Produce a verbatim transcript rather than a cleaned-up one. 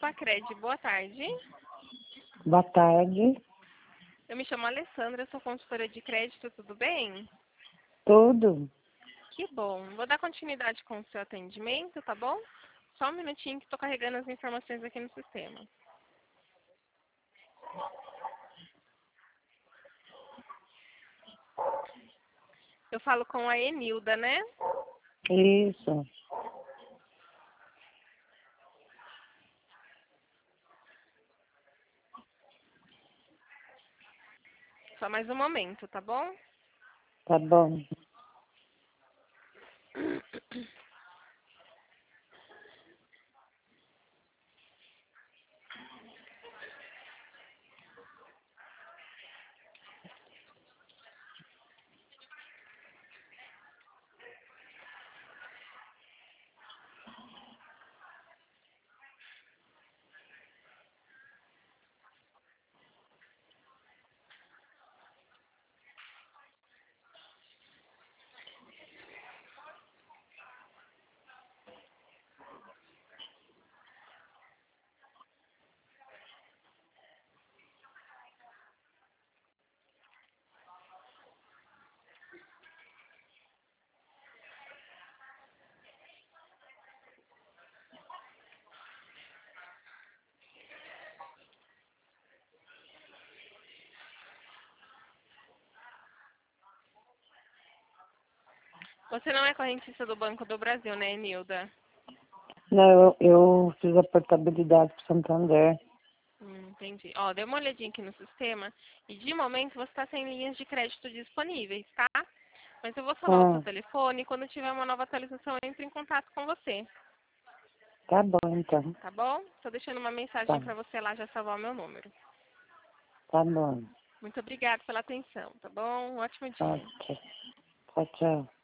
Bacred, boa tarde. Boa tarde. Eu me chamo Alessandra, sou consultora de crédito, tudo bem? Tudo? Que bom. Vou dar continuidade com o seu atendimento, tá bom? Só um minutinho que estou carregando as informações aqui no sistema. Eu falo com a Enilda, né? Isso. Só mais um momento, tá bom? Tá bom. Você não é correntista do Banco do Brasil, né, Enilda? Não, eu, eu fiz a portabilidade para Santander. Hum, entendi. Ó, dei uma olhadinha aqui no sistema e de momento você está sem linhas de crédito disponíveis, tá? Mas eu vou salvar o seu Ah, telefone e quando tiver uma nova atualização eu entro em contato com você, tá bom então. tá bom? Estou deixando uma Tá, mensagem para você lá já salvar o meu número. tá bom. Muito obrigada pela atenção, tá bom? Um ótimo dia. Ok. Tchau, tchau.